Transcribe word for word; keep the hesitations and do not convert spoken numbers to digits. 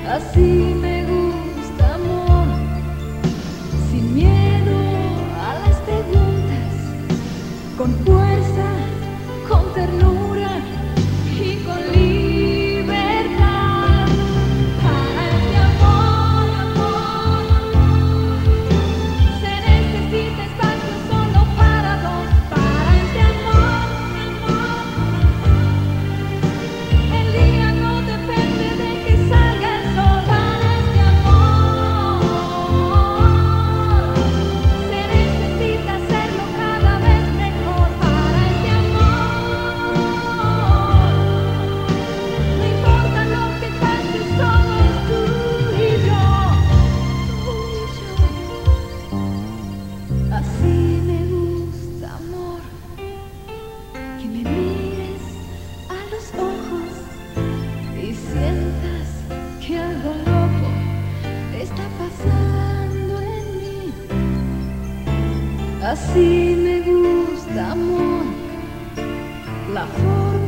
Así me gusta, amor, sin miedo a las preguntas, con fuerza, con ternura y con libertad. Para este amor, amor, amor, se necesita espacio solo para dos. Para este amor, amor, el día no depende de que salga el sol. Para este amor, se necesita hacerlo cada vez mejor. Para este amor, no importa lo que pase, solo es tú y yo, tú y yo. Así me gusta, amor, que me mires a los ojos y sientas que algo loco está pasando en mí. Así me gusta, amor, la forma